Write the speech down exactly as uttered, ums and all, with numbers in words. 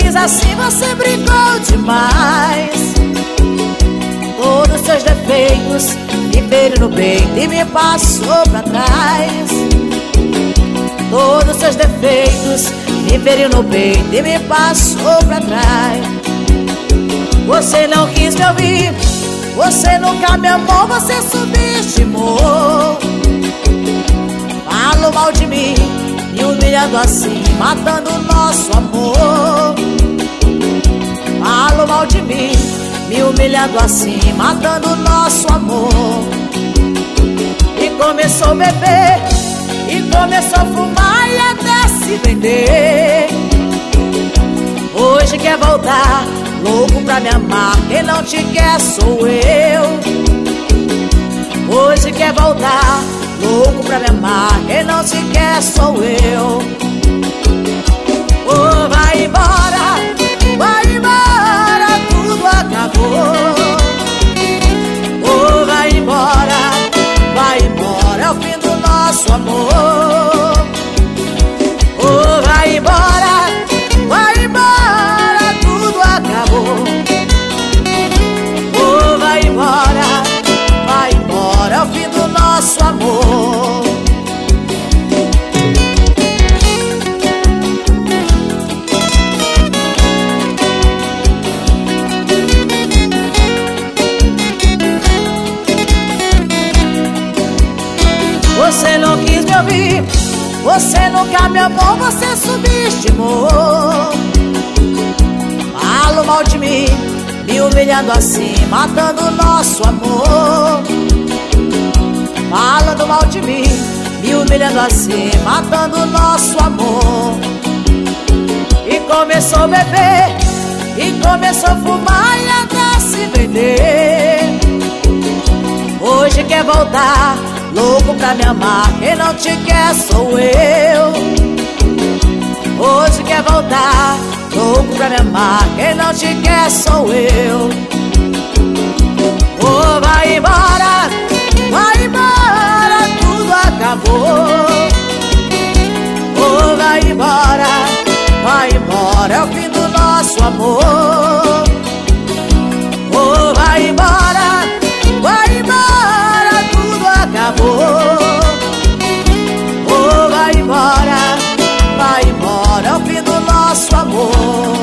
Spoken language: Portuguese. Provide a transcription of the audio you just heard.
quis assim, você brincou demais. Todos seus defeitos me feriram no peito e me passou pra trás. Todos seus defeitos me feriram no peito e me passou pra trás. Você não quis me ouvir, você nunca me amou, você subestimou. Falou mal de mim, me humilhando assim, matando o nosso amor. Falou mal de mim, me humilhando assim, matando o nosso amor. E começou a beber, e começou a fumar e até se vender. Hoje quer voltar, louco pra me amar, quem não te quer sou eu. Hoje quer voltar, louco pra me amar, quem não te quer sou eu. Oh, vai embora, vai embora, tudo acabou. Oh, vai embora, vai embora, é o fim do nosso amor. Oh, vai embora, vai embora, tudo acabou. Oh, vai embora, vai embora, é o fim do nosso amor. Você não quis me ouvir, você nunca me amou, você subestimou. Falou mal de mim, me humilhando assim, matando o nosso amor. Falando mal de mim, me humilhando assim, matando o nosso amor. E começou a beber, e começou a fumar e até se vender. Hoje quer voltar, louco pra me amar, quem não te quer sou eu. Hoje quer voltar, louco pra me amar, quem não te quer sou eu. Oh, vai embora, vai embora, tudo acabou. Oh, vai embora, vai embora, é o fim do nosso amor. Oh, vai embora, vai embora, tudo acabou. Oh, vai embora, vai embora, é o fim do nosso amor.